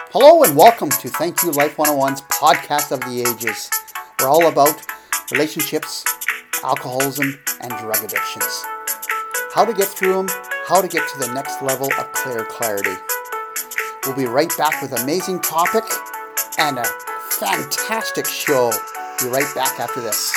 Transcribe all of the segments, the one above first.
Hello and welcome to Thank You Life 101's podcast of the ages. We're all about relationships, alcoholism, and drug addictions. How to get through them, how to get to the next level of clear clarity. We'll be right back with an amazing topic and a fantastic show. Be right back after this.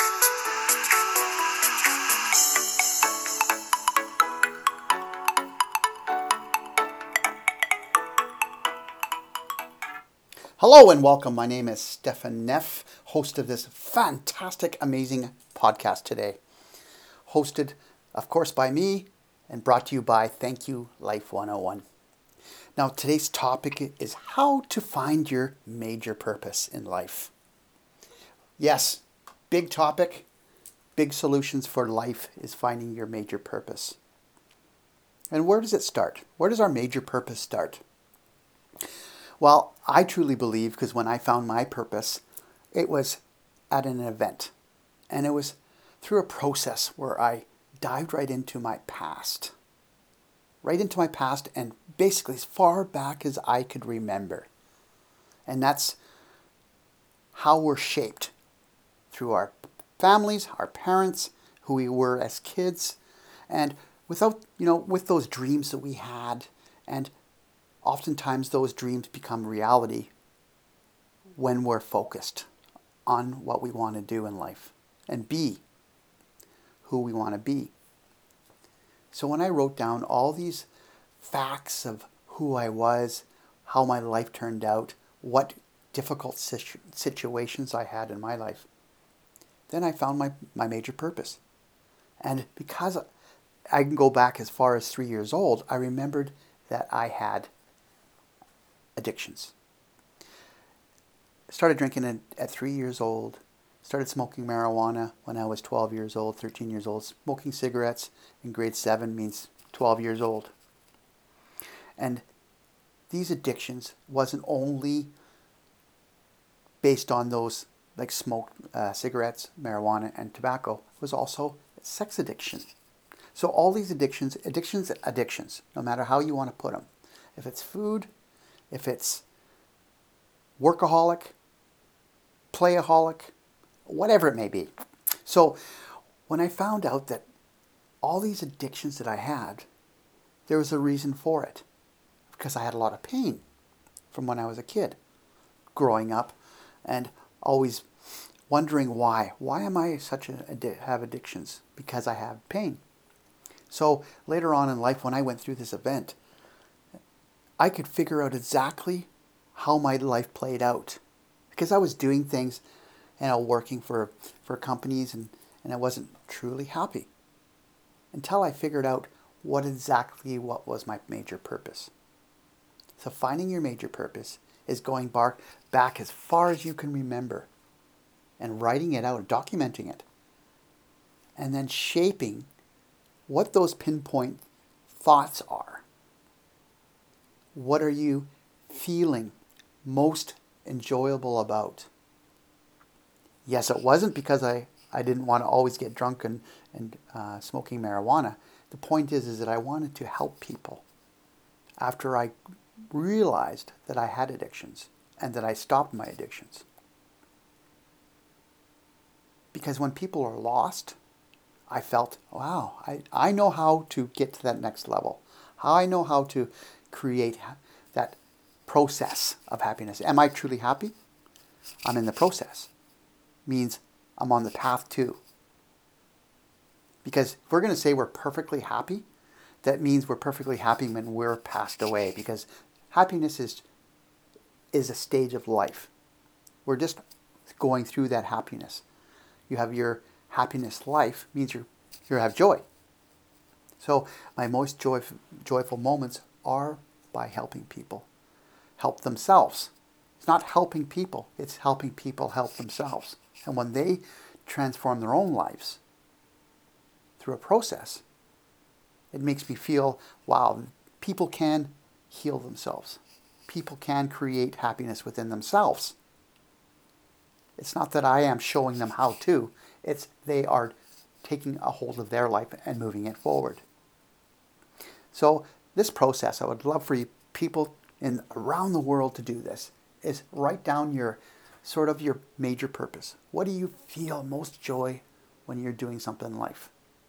Hello and welcome. My name is Stefan Neff, host of this fantastic, amazing podcast today. Hosted, of course, by me and brought to you by Thank You Life 101. Now, today's topic is how to find your major purpose in life. Yes, big topic, big solutions for life is finding your major purpose. And where does it start? Where does our major purpose start? Well, I truly believe, because when I found my purpose, it was at an event. And it was through a process where I dived right into my past. Right into my past and basically as far back as I could remember. And that's how we're shaped through our families, our parents, who we were as kids, and with those dreams that we had. And oftentimes those dreams become reality when we're focused on what we want to do in life and be who we want to be. So when I wrote down all these facts of who I was, how my life turned out, what difficult situations I had in my life, then I found my major purpose. And because I can go back as far as 3 years old, I remembered that I had addictions. Started drinking at 3 years old. Started smoking marijuana when I was 12 years old, 13 years old. Smoking cigarettes in grade 7 means 12 years old. And these addictions wasn't only based on those like cigarettes, marijuana, and tobacco. It was also sex addiction. So all these addictions, no matter how you want to put them. If it's food, if it's workaholic, playaholic, whatever it may be. So when I found out that all these addictions that I had, there was a reason for it. Because I had a lot of pain from when I was a kid, growing up, and always wondering why. Why am I have addictions? Because I have pain. So later on in life, when I went through this event, I could figure out exactly how my life played out. Because I was doing things, working for companies, and I wasn't truly happy. Until I figured out what was my major purpose. So finding your major purpose is going back as far as you can remember and writing it out, documenting it, and then shaping what those pinpoint thoughts are. What are you feeling most enjoyable about? Yes, it wasn't because I didn't want to always get drunk and smoking marijuana. The point is that I wanted to help people after I realized that I had addictions and that I stopped my addictions. Because when people are lost, I felt, wow, I know how to get to that next level. I know how to create that process of happiness. Am I truly happy? I'm in the process. Means I'm on the path too. Because if we're going to say we're perfectly happy, that means we're perfectly happy when we're passed away. Because happiness is a stage of life. We're just going through that happiness. You have your happiness life, means you have joy. So my most joyful moments are by helping people help themselves. It's not helping people, it's helping people help themselves. And when they transform their own lives through a process, it makes me feel, wow, people can heal themselves. People can create happiness within themselves. It's not that I am showing them how to, it's they are taking a hold of their life and moving it forward. So this process, I would love for people in around the world to do this, is write down your major purpose. What do you feel most joy when you're doing something in life?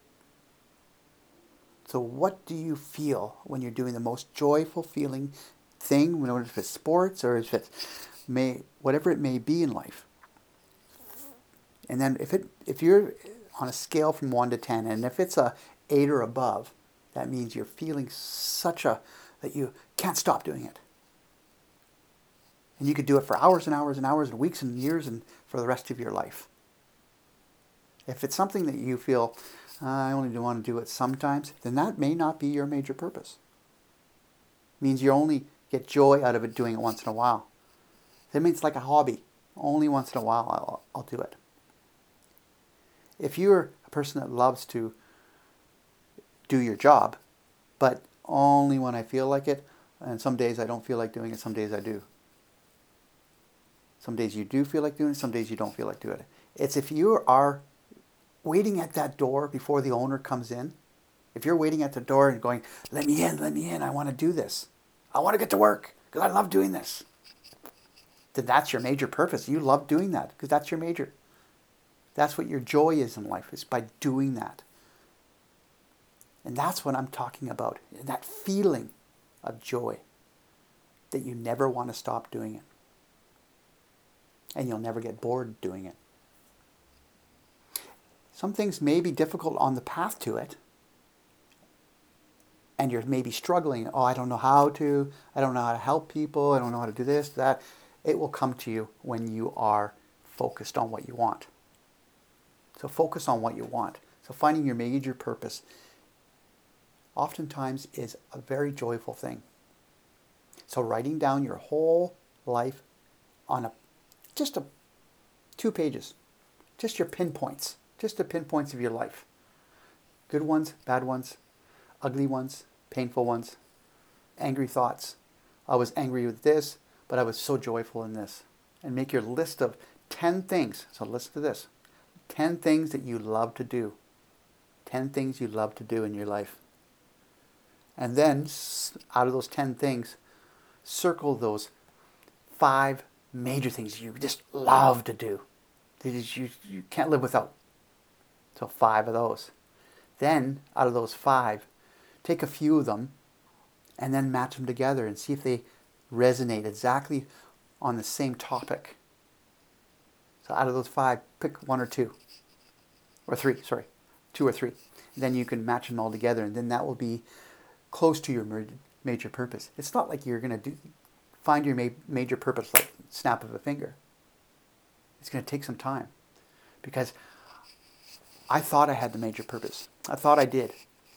So what do you feel when you're doing the most joyful feeling thing, whether if it's sports or if it's whatever it may be in life? And then if you're on a scale from 1 to 10, and if it's a 8 or above, that means you're feeling that you can't stop doing it. And you could do it for hours and hours and hours and weeks and years and for the rest of your life. If it's something that you feel, I only want to do it sometimes, then that may not be your major purpose. It means you only get joy out of it doing it once in a while. That means it's like a hobby. Only once in a while I'll do it. If you're a person that loves to do your job, but only when I feel like it, and some days I don't feel like doing it, some days I do. Some days you do feel like doing it, some days you don't feel like doing it. It's if you are waiting at that door before the owner comes in, if you're waiting at the door and going, let me in, I want to do this. I want to get to work because I love doing this. Then that's your major purpose. You love doing that because that's your major. That's what your joy is in life, is by doing that. And that's what I'm talking about, that feeling of joy, that you never want to stop doing it. And you'll never get bored doing it. Some things may be difficult on the path to it. And you're maybe struggling. I don't know how to help people. I don't know how to do this, that. It will come to you when you are focused on what you want. So focus on what you want. So finding your major purpose oftentimes is a very joyful thing. So writing down your whole life on just 2 pages, just your pinpoints, just the pinpoints of your life. Good ones, bad ones, ugly ones, painful ones, angry thoughts. I was angry with this, but I was so joyful in this. And make your list of 10 things. So listen to this. 10 things that you love to do. 10 things you love to do in your life. And then, out of those 10 things, circle those 5 major things you just love to do. That you can't live without. So 5 of those. Then, out of those 5, take a few of them and then match them together and see if they resonate exactly on the same topic. So out of those 5, pick 1 or 2. Or 3, sorry. 2 or 3. Then you can match them all together, and then that will be close to your major purpose. It's not like you're going to find your major purpose like snap of a finger. It's going to take some time. Because I thought I had the major purpose. I thought I did.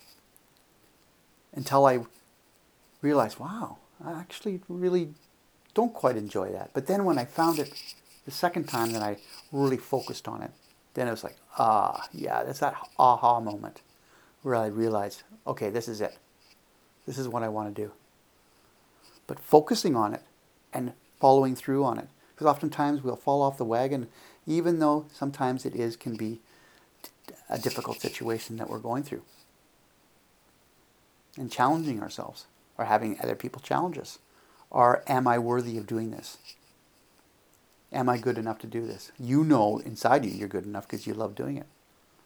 Until I realized, wow, I actually really don't quite enjoy that. But then when I found it the second time that I really focused on it, then it was like, that's that aha moment where I realized, okay, this is it. This is what I want to do. But focusing on it and following through on it. Because oftentimes we'll fall off the wagon, even though sometimes it can be a difficult situation that we're going through. And challenging ourselves, or having other people challenge us. Or am I worthy of doing this? Am I good enough to do this? You know inside you you're good enough because you love doing it.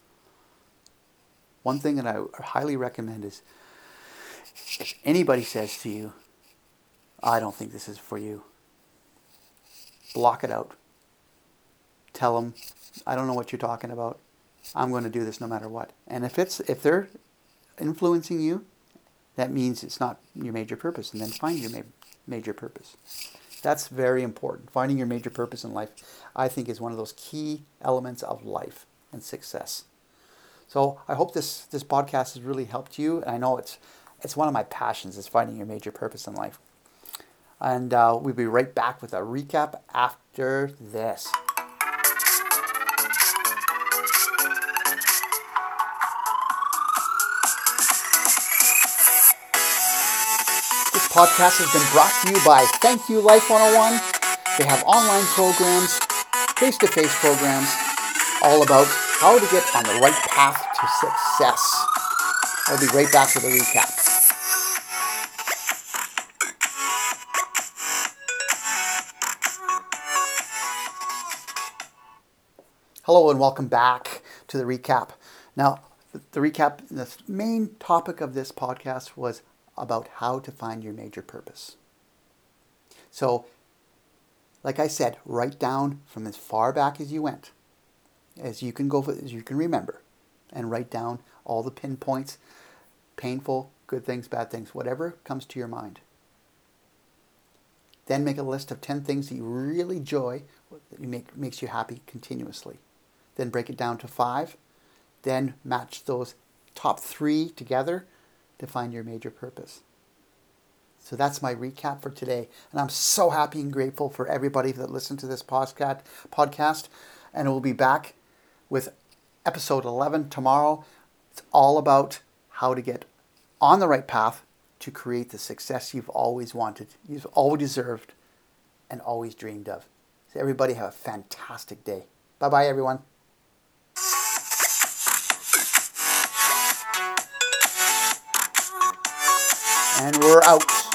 One thing that I highly recommend is, if anybody says to you, I don't think this is for you, block it out. Tell them, I don't know what you're talking about. I'm going to do this no matter what. And if they're influencing you, that means it's not your major purpose. And then find your major purpose. That's very important. Finding your major purpose in life, I think, is one of those key elements of life and success. So I hope this podcast has really helped you. And I know it's one of my passions, is finding your major purpose in life. And we'll be right back with a recap after this. This podcast has been brought to you by Thank You Life 101. They have online programs, face-to-face programs, all about how to get on the right path to success. I'll be right back with a recap. Hello and welcome back to the recap. Now, the recap, the main topic of this podcast was about how to find your major purpose. So, like I said, write down from as far back as you went, as you can remember, and write down all the pinpoints, painful, good things, bad things, whatever comes to your mind. Then make a list of 10 things that you really enjoy, that makes you happy continuously. Then break it down to 5. Then match those top 3 together to find your major purpose. So that's my recap for today. And I'm so happy and grateful for everybody that listened to this podcast. And we'll be back with episode 11 tomorrow. It's all about how to get on the right path to create the success you've always wanted, you've always deserved, and always dreamed of. So everybody have a fantastic day. Bye-bye, everyone. And we're out.